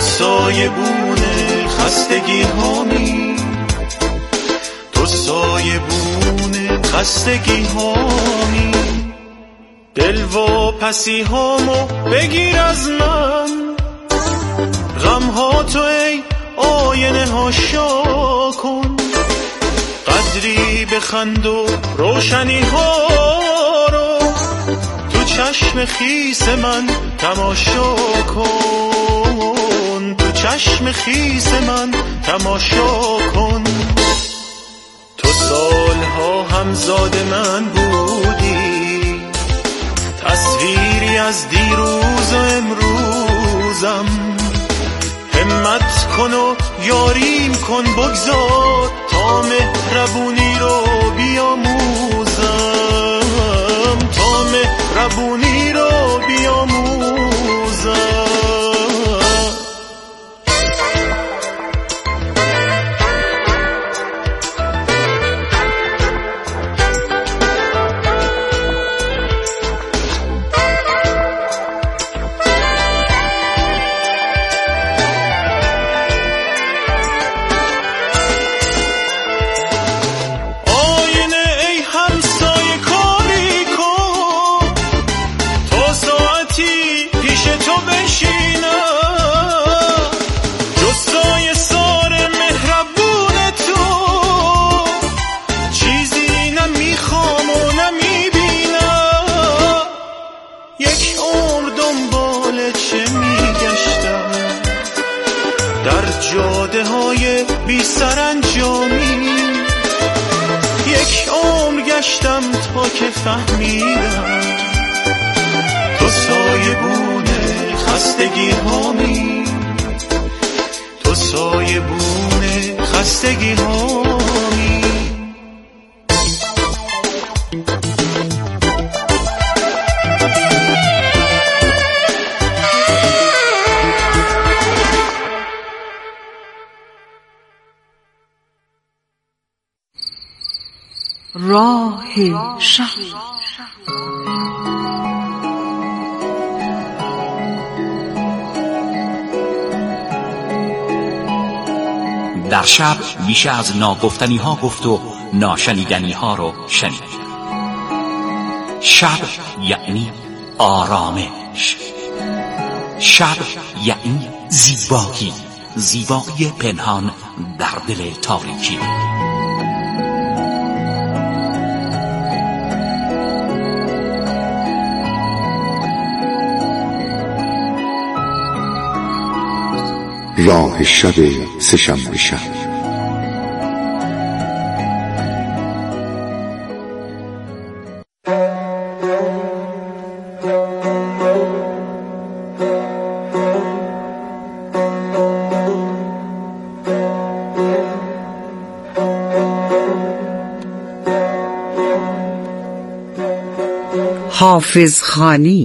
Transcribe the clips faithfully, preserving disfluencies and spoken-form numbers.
سایبون خستگی هامی، تو سایبون خستگی هامی. دل و پسی هامو بگیر از من، غم ها تو ای آینه ها شا کن. قدری بخند و روشنی ها رو تو چشم خیس من تماشا کن، تو چشم خیس من تماشا کن. تو سالها همزاد من بودی، تصویری از دیروز و امروزم. همت کن و یاریم کن، بگذار تا مهربونی رو بیاموزم، تا مهربونی رو بیاموزم. جاده های بی سرانجامی، یک عمر گشتم تا که فهمیدم تو سایبون خستگی هامی، تو سایبون خستگی هامی. راه شب. در شب بیش از ناگفتنی ها گفت و ناشنیدنی ها رو شنید. شب یعنی آرامش، شب یعنی زیبایی، زیبایی پنهان در دل تاریکی. راه شب سه‌شنبه شب. حافظ خانی.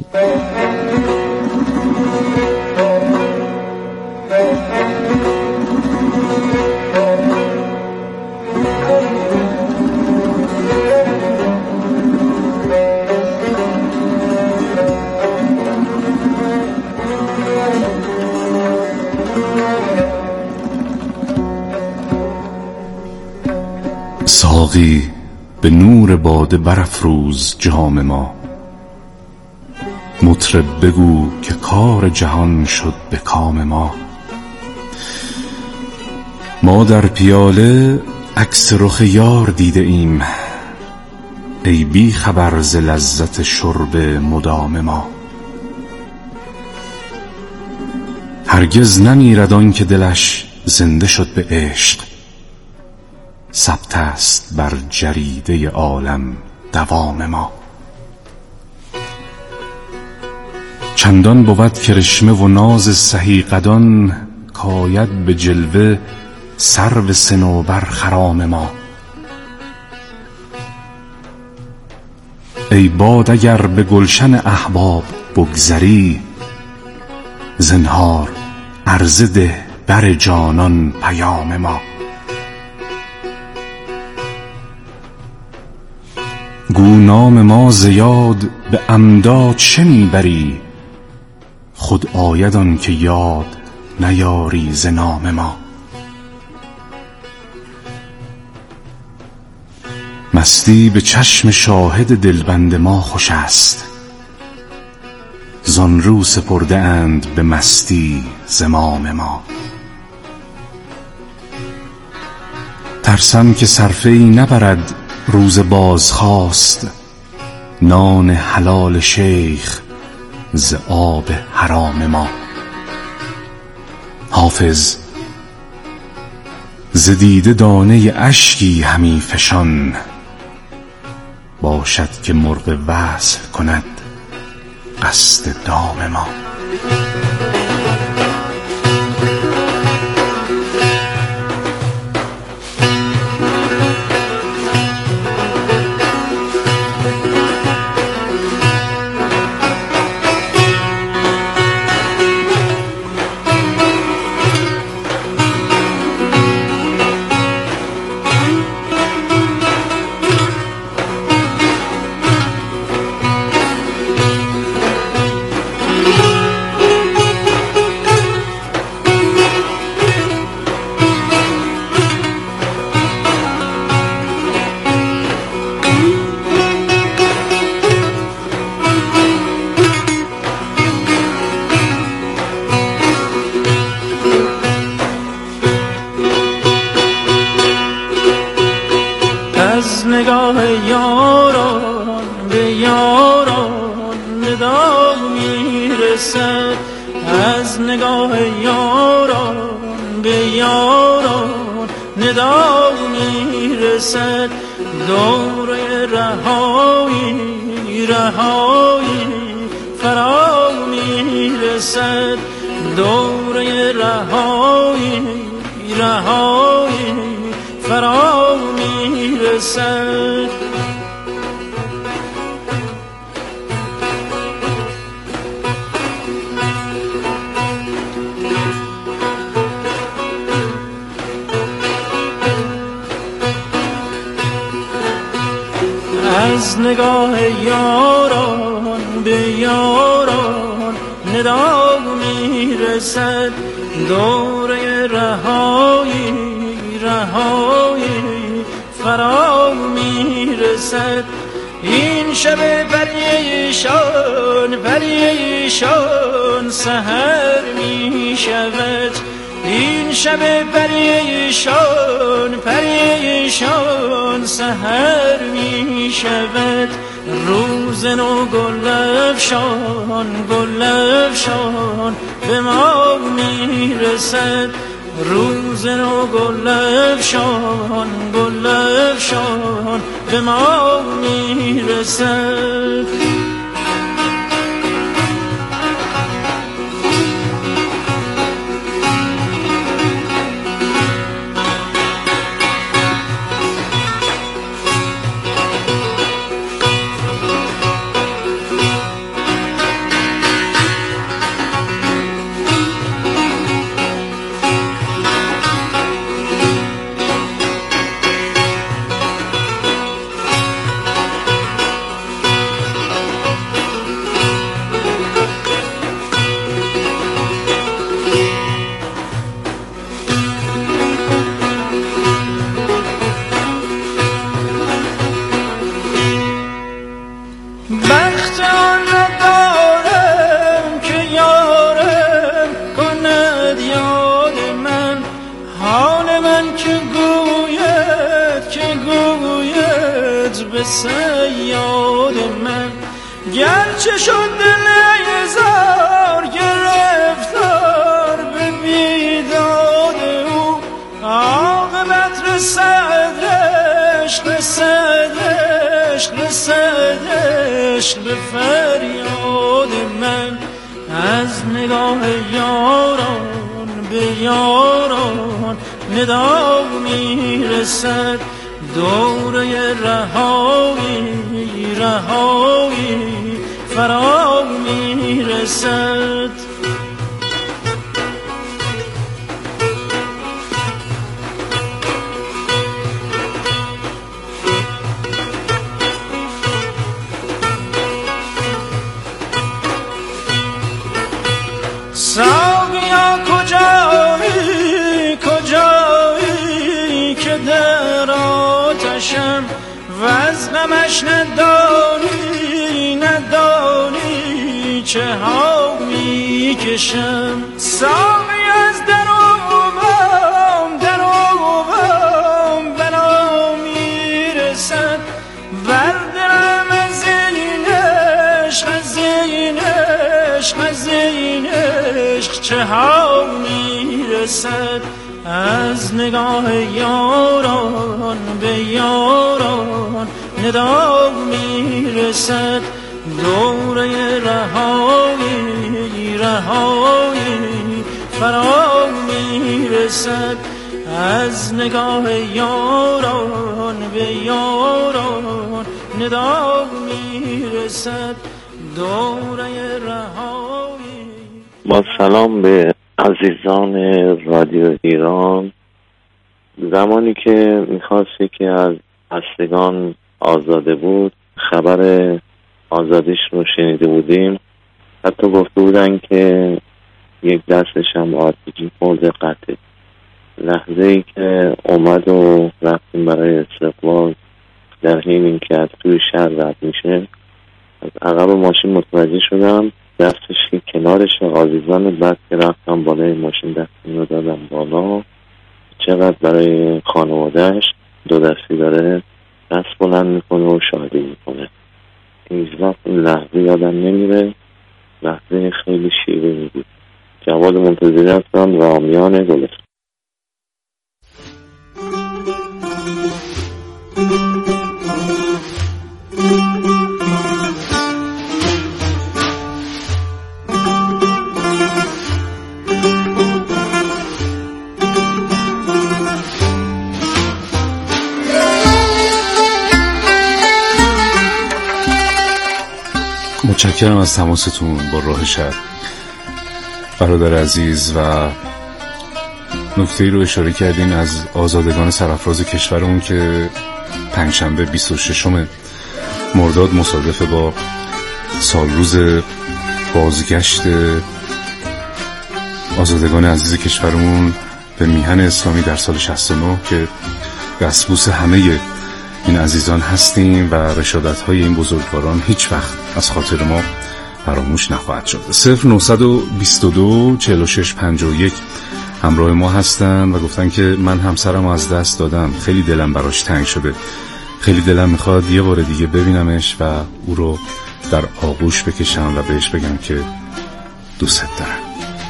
ساقی به نور باده برافروز جام ما، مطرب بگو که کار جهان شد به کام ما. ما در پیاله عکس رخ یار دیده ایم، ای بی خبر ز لذت شرب مدام ما. هرگز نمیرد آن که دلش زنده شد به عشق، ثبت است بر جریده عالم دوام ما. چندان بود کرشمه و ناز سهی قدان، کاید به جلوه سرو صنوبر خرام ما. ای باد اگر به گلشن احباب بگذری، زنهار عرضه ده بر جانان پیام ما. گو نام ما ز یاد به امداد چه میبری، خود آید آن که یاد نیاری ز نام ما. مستی به چشم شاهد دلبند ما خوش است، زان رو سپرده اند به مستی زمام ما. ترسم که صرفه ای نبرد روز بازخواست، نان حلال شیخ ز آب حرام ما. حافظ ز دیده دانه اشکی همی فشان، باشد که مرغ وصل کند قصد دام ما. از نگاه یاران به یاران ندا میرسد، از نگاه یاران به یاران ندا میرسد. دوره رهایی رهایی فرا میرسد، دوره رهایی رهایی فرا میرسد. از نگاه یاران به یاران ندا میرسد، دوره رهایی رهایی فرا میرسد. این شب پریشان پریشان سحر میشود، این شب پریشان پریشان سحر میشود. روز نو گل افشان گل افشان به ما میرسد، روز نو گل افشان گل افشان به ما میرسد. بخت آن ندارم که یارم کند یاد من، حال من که گوید که گوید به صیاد من. گرچه شد دل زار گرفتار به بیداد او، عاقبت رسد عشق رسد عشق رسد عشق به فریاد من. از نگاه یاران به یاران ندا میرسد، دوره رهایی رهایی فرا میرسد. ساقیا کجا کوچه ها میکشم ساقی از دروم دروم بنا میرسد بردرم از این عشق از این عشق از این عشق چه ها میرسد از نگاه یاران به یاران ندا میرسد دوره رهایی رهایی فرا میرسد از نگاه یاران به یاران ندا میرسد دوره رهایی. با سلام به عزیزان رادیو ایران. زمانی که میخواست یکی از هستگان آزاده بود خبر آزادیش رو شنیده بودیم، حتی گفته بودن که یک دستش هم آرپیجی خورده قطع. لحظه ای که اومد و رفتیم برای استقبال در حین این که از توی شهر رد میشه از عقب ماشین متوجه شدم دستش که کنارش آویزان، بعد که رفتم بالای ماشین دستیم رو دادم بالا چقدر برای خانوادهش دو دستی داره دست بلند میکنه و شاهدی میکنه. هیچ وقت این لحظه یادم نمیره، لحظه خیلی شیرینی بود. جواد منتظری هستم، رامیان گلستان. متشکرم از تماستون با راه شب برادر عزیز و نکته‌ای رو اشاره کردین از آزادگان سرافراز کشورمون که پنجشنبه بیست و ششم مرداد مصادفه با سالروز بازگشت آزادگان عزیز کشورمون به میهن اسلامی در سال شصت و نه که دستبوس همه این عزیزان هستیم و رشادت‌های این بزرگواران هیچ وقت از خاطر ما فراموش نخواهد شد. صفر نهصد و بیست و دو چهل و شش پنجاه و یک همراه ما هستن و گفتن که من همسرم از دست دادم، خیلی دلم براش تنگ شده، خیلی دلم میخواد یه بار دیگه ببینمش و او رو در آغوش بکشم و بهش بگم که دوست دارم.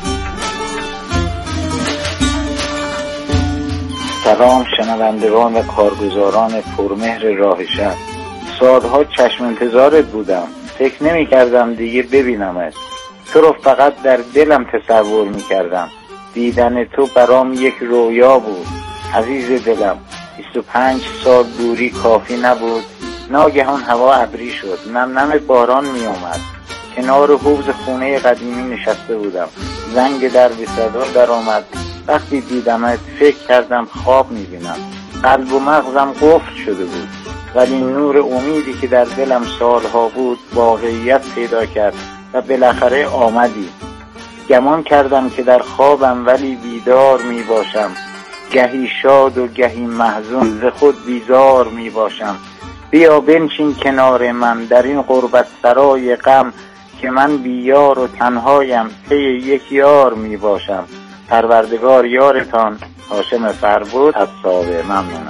سلام شنوندگان و کارگزاران پرمهر راه شب. سالها چشم انتظارت بودم، فکر نمی کردم دیگه ببینمت. تو رو فقط در دلم تصور می کردم. دیدن تو برام یک رویا بود. عزیز دلم، بیست و پنج سال دوری کافی نبود. ناگهان هوا ابری شد، نم نم باران می اومد. کنار حوض خونه قدیمی نشسته بودم، زنگ در به صدا در آمد. وقتی دیدمت فکر کردم خواب میبینم. قلب و مغزم قفل شده بود، ولی نور امیدی که در دلم سالها بود واقعیت پیدا کرد و بالاخره آمدی. گمان کردم که در خوابم ولی بیدار میباشم، گهی شاد و گهی محزون ز خود بیزار میباشم. بیا بنشین کنار من در این غربت سرای غم که من بیار و تنهایم پی یک یار میباشم. پروردگار یارتان. هاشم فربود از ساوه. ممنونم.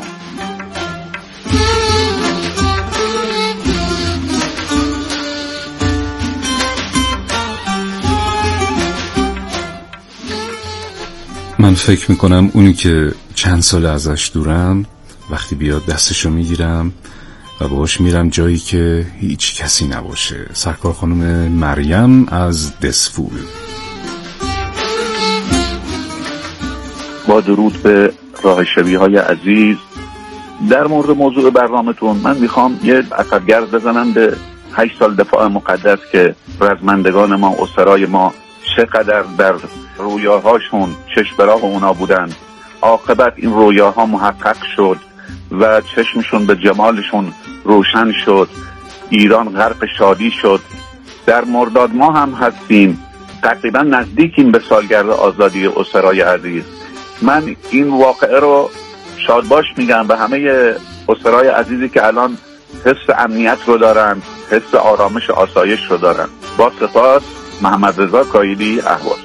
من فکر میکنم اونی که چند سال ازش دورم وقتی بیاد دستشو میگیرم و باهاش میرم جایی که هیچ کسی نباشه. سرکار خانم مریم از دسفول. با درود به راه شبی های عزیز، در مورد موضوع برنامه‌تون من میخوام یه اثرگرد بزنم به هشت سال دفاع مقدس که رزمندگان ما، اسرای ما چقدر در رویاهاشون چشم‌براق اونا بودن. عاقبت این رویاها محقق شد و چشمشون به جمالشون روشن شد. ایران غرق شادی شد. در مرداد ما هم هستیم، تقریبا نزدیکیم به سالگرد آزادی اسرای عزیز. من این واقعه رو شادباش میگم به همه اسرای عزیزی که الان حس امنیت رو دارن، حس آرامش آسایش رو دارن. با سپاس. محمد رضا کایلی، اهواز.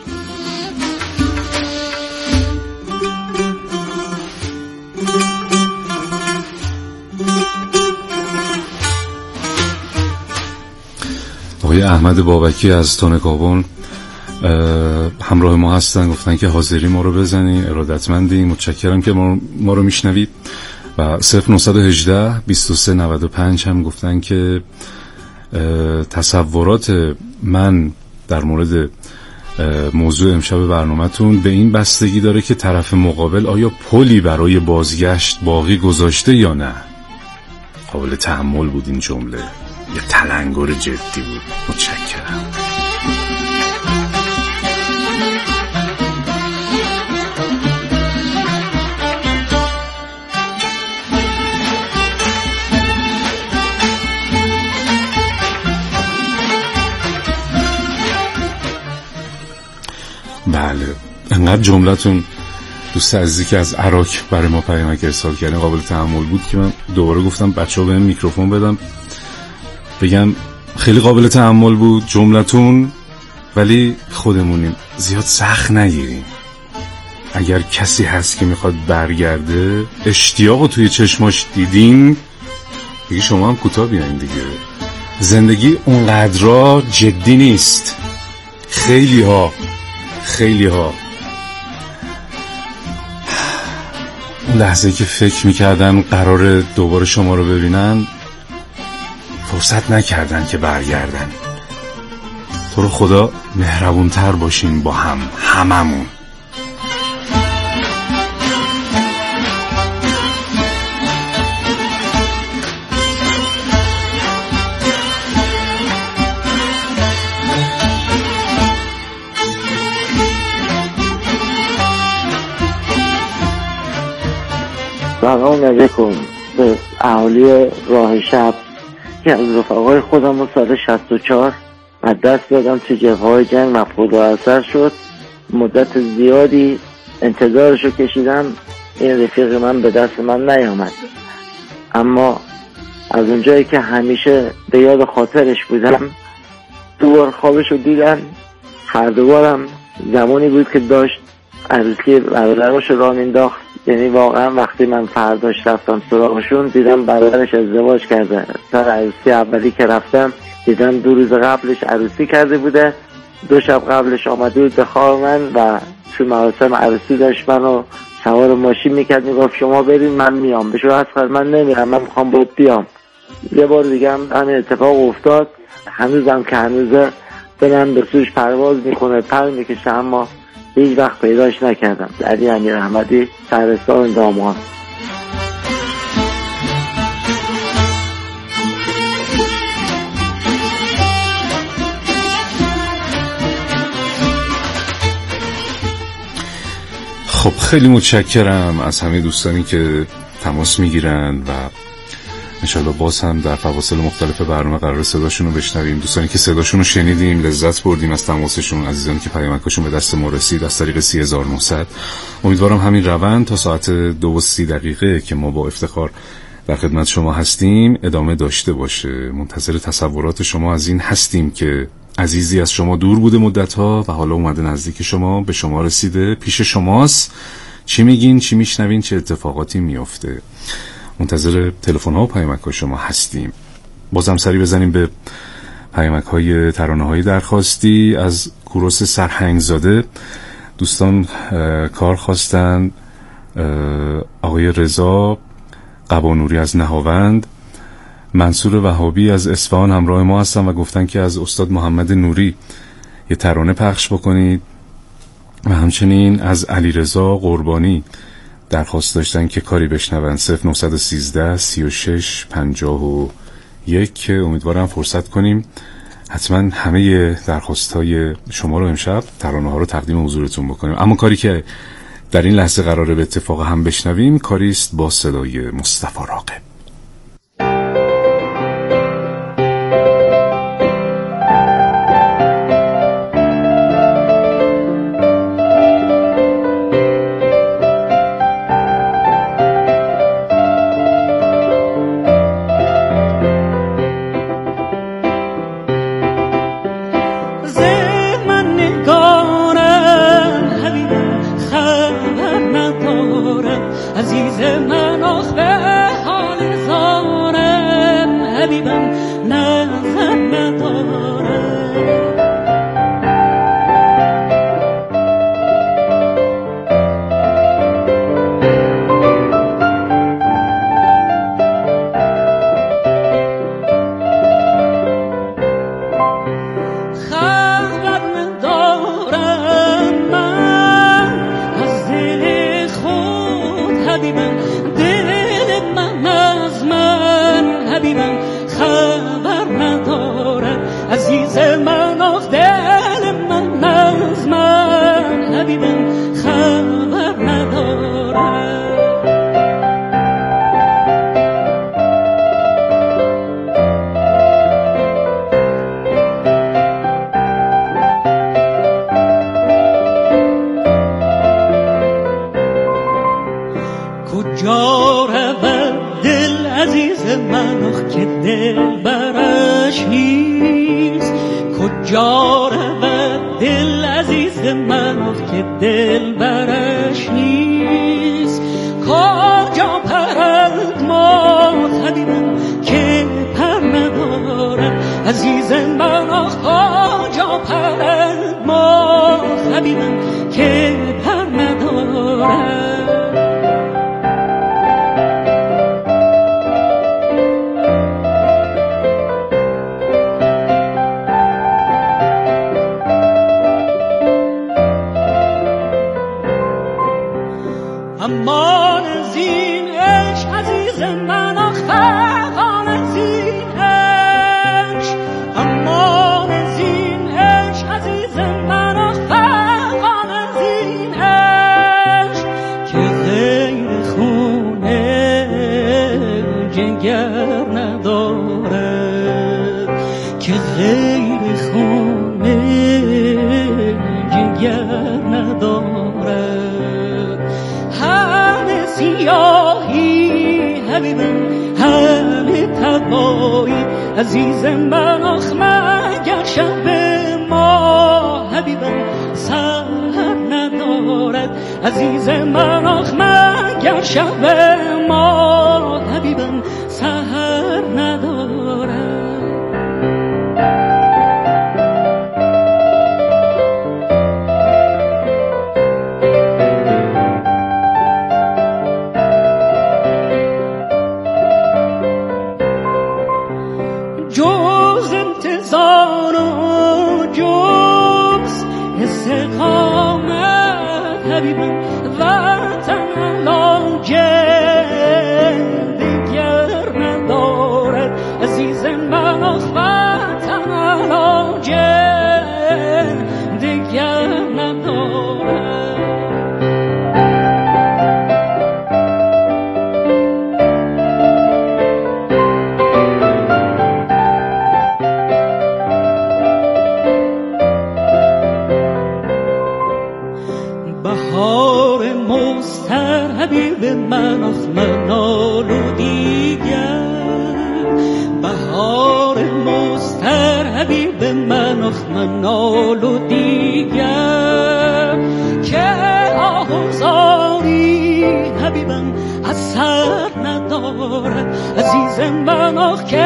آقای احمد بابکی از تونکابون همراه ما هستن، گفتن که حاضری ما رو بزنی، ارادتمندی، متشکرم که ما, ما رو میشنوید. و صفر نه یک هشت بیست و سه نود و پنج هم گفتن که تصورات من در مورد موضوع امشب برنامه‌تون به این بستگی داره که طرف مقابل آیا پلی برای بازگشت باقی گذاشته یا نه. قابل تحمل بود این جمله، یه تلنگر جدی بود. متشکرم. بله، انقدر جملتون دوست عزیزی که از عراق برای ما پیامک ارسال کردن قابل تحمل بود که من دوباره گفتم بچه‌ها بهم میکروفون بدم بگم خیلی قابل تحمل بود جملتون، ولی خودمونیم، زیاد سخت نگیریم. اگر کسی هست که میخواد برگرده، اشتیاقو توی چشماش دیدین، دیگه شما هم کوتاه بیاین دیگه. زندگی اونقدرا جدی نیست. خیلی ها خیلی ها اون لحظه که فکر میکردن قرار دوباره شما رو ببینن، فرصت نکردن که برگردن. تو رو خدا مهربونتر باشین با هم، هممون. سلام علیکم به اهالی راه شب که از رفقای خودم رو سال شصت و چهار از دست دادم تو جبهه‌های جنگ، مفقود اثر شد. مدت زیادی انتظارشو کشیدم، این رفیق من به دست من نیامد، اما از اونجایی که همیشه به یاد خاطرش بودم، دوبار خوابشو دیدم. هر دوبارم زمانی بود که داشت عروسی برادرش رو راه مینداخت. یعنی واقعا وقتی من فرداش رفتم سراغشون، دیدم برادرش ازدواج کرده. سر عروسی اولی که رفتم دیدم دو روز قبلش عروسی کرده بوده، دو شب قبلش آمده بود به خواب من و تو مراسم عروسی داشت منو سوار ماشین میکرد، میگفت شما برین من میام. بهش گفتم من نمیرم، من میخوام باید بیام. یه بار دیگه هم همین اتفاق افتاد. هنوزم که هنوزه دلم به سوش پرواز میکنه، پر میکشه، اما هیچ وقت پیداش نکردم. علی امیر احمدی، شهرستان دامغان. خب خیلی متشکرم از همه دوستانی که تماس میگیرن و انشالله باز هم در فواصل مختلف برنامه قرار صداشون رو بشنویم. دوستانی که صداشون رو شنیدیم، لذت بردیم از تماسشون، عزیزانی که پیامکشون به دست ما رسید از طریق سی هزار و نهصد. امیدوارم همین روند تا ساعت دو و سی دقیقه که ما با افتخار در خدمت شما هستیم ادامه داشته باشه. منتظر تصورات شما از این هستیم که عزیزی از شما دور بوده مدت‌ها و حالا اومده نزدیک شما، به شما رسیده، پیش شماست. چی میگین، چی میشنوین، چه اتفاقاتی میفته؟ منتظر تلفن ها و پیامک های شما هستیم. بازم سری بزنیم به پیامک های ترانه های درخواستی. از کوروس سرهنگزاده دوستان کار خواستن. آقای رضا قبانوری از نهاوند، منصور وهابی از اصفهان همراه ما هستن و گفتن که از استاد محمد نوری یه ترانه پخش بکنید و همچنین از علی رضا قربانی درخواست داشتن که کاری بشنون. صفر نه یک سه سی و شش پنجاه و یک. امیدوارم فرصت کنیم حتما همه درخواست های شما رو امشب ترانه ها رو تقدیم حضورتون بکنیم. اما کاری که در این لحظه قراره به اتفاق هم بشنویم کاری است با صدای مصطفی راقب. من آخ که دل برش نیست، کجا رود دل عزیز من آخ که دل برش نیست، کجا پرد ما حبیبم که پر ندارد عزیز من آخ، کجا پرد ما حبیبم که پر ندارد. امان از این عشق عزیز من آخ، فغان از این عشق، امان از این عشق عزیز من آخ، فغان از این عشق، که غیر خونه جگر ندارد، که غیر خونه جگر ندارد. سیاهی حبیبم همه تبایی عزیز من آخ، مگر شب ما حبیبم سحر ندارد عزیز من آخ، مگر شب ما حبیبم سحر ندارد. جز انتظار و جز استقامت حبیبم وطن علاجه دیگر ندارد عزیز من آخ، وطن علاجه دیگر ندارد. بهار مستر حبیب من آخ، منال و دیگر، بهار مستر حبیب من آخ، منال و دیگر، که آهوزاری حبیبم اثر ندارد عزیز من آخ، که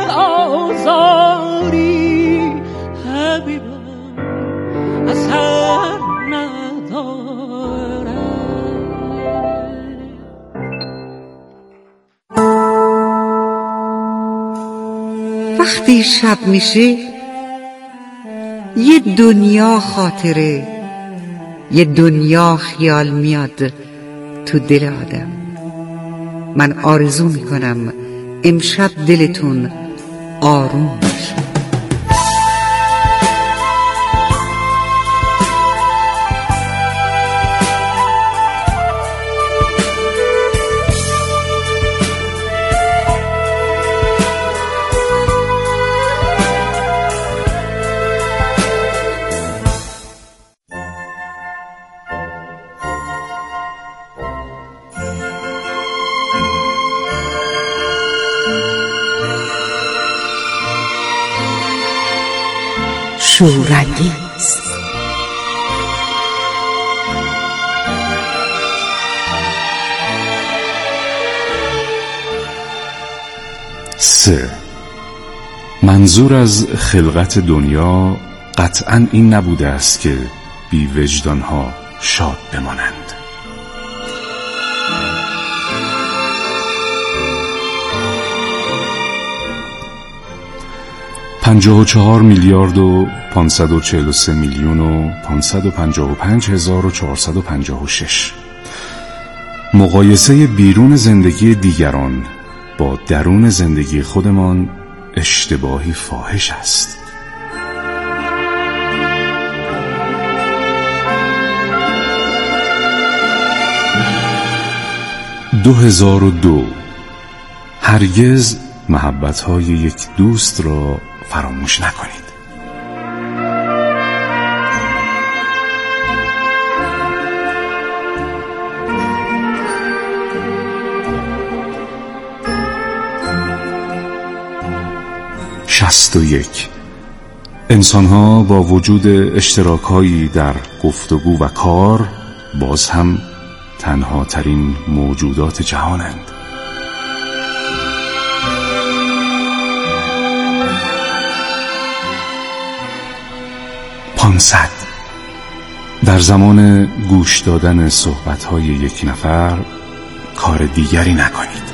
آهوزاری حبیبم اثر وقتی شب میشه یه دنیا خاطره، یه دنیا خیال میاد تو دل آدم. من آرزو میکنم امشب دلتون آروم باشه. شورانگیز سه. منظور از خلقت دنیا قطعاً این نبوده است که بی وجدانها شاد بمانند. پنجاه و چهار میلیارد و پانصد و چهل و سه میلیون و پانصد و پنجاه و پنج هزار و چهارصد و پنجاه و شش. مقایسه بیرون زندگی دیگران با درون زندگی خودمان اشتباهی فاحش است. دو هزار و دو. هرگز محبت‌های یک دوست را فراموش نکنید. شصت و یک. انسان‌ها با وجود اشتراک‌هایی در گفتگو و کار باز هم تنها ترین موجودات جهانند. پانصد. در زمان گوش دادن صحبت‌های یک نفر کار دیگری نکنید.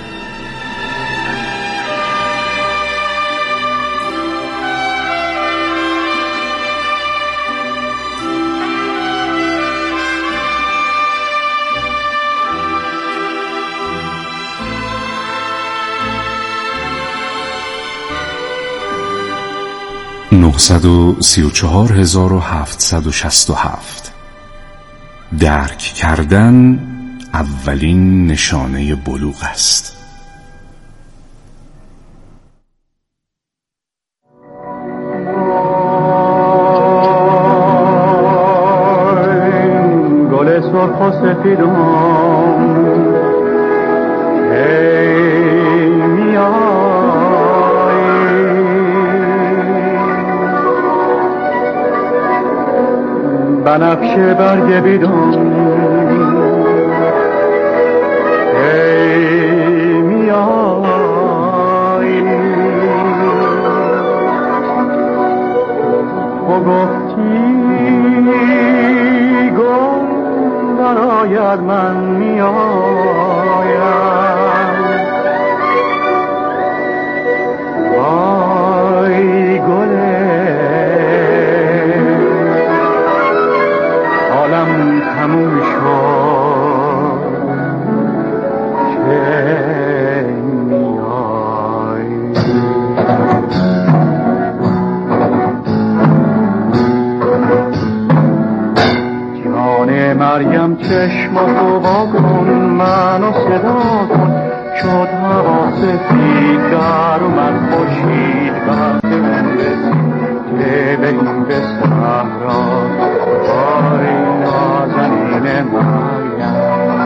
نهصد و سی و چهار هزار و هفتصد و شصت و هفت. درک کردن اولین نشانه بلوغ است. گل سرخ و سفیدم ای میان بنفشه برگ بیدون ای میای تو گفتی گل براید من میایم وای گله حالم تموم شد چه میای جان مریم چشماتو وا کن منو صدا کن شد هوا سفید در اومد خورشید وقت اون رسید که به این به صحرا وای نازنین مریم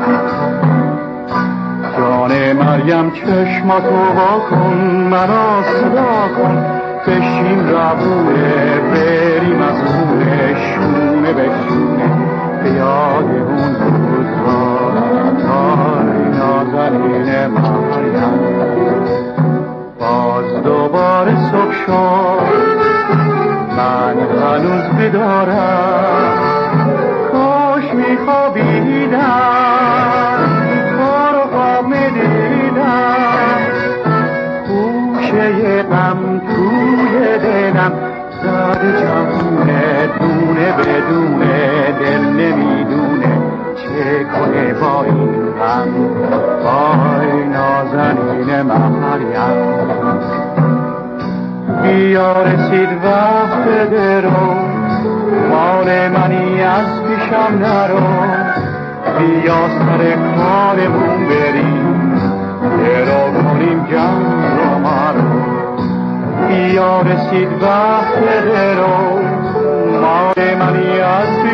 جان مریم چشماتو وا کن منو صدا کن بشیم ربونه بریم از خونه شونه به شونه به یاد اون روزها وای نازنین مریم باز دوباره صبح شد من هنوز بیدارم کاش میخوابیدم تو رو خواب میدیدم گوشه غم توی دلم زد جوونه دونه بدونه دل نمیدونه چه کنه با این غم وای نازنین مریم بیا رسید وقت درو مال منی از پیشم نرو بیا سر کارمون بریم درو کنیم جمع رو مرو بیا رسید وقت درو مال منی از